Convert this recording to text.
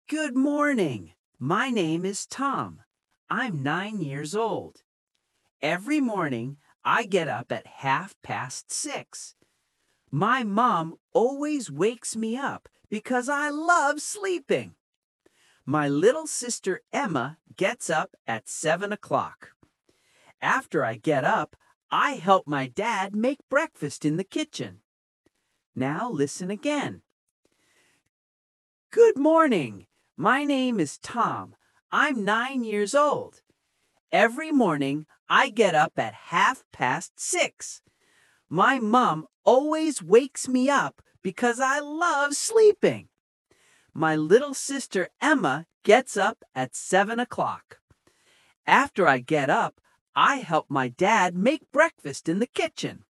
Good morning. My name is Tom. I'm 9 years old. Every morning, I get up at 6:30. My mom always wakes me up because I love sleeping. My little sister Emma gets up at 7 o'clock. After I get up, I help my dad make breakfast in the kitchen. Now listen again. Good morning. My name is Tom. I'm 9 years old. Every morning, I get up at 6:30. My mom always wakes me up because I love sleeping. My little sister Emma gets up at 7 o'clock. After I get up, I help my dad make breakfast in the kitchen.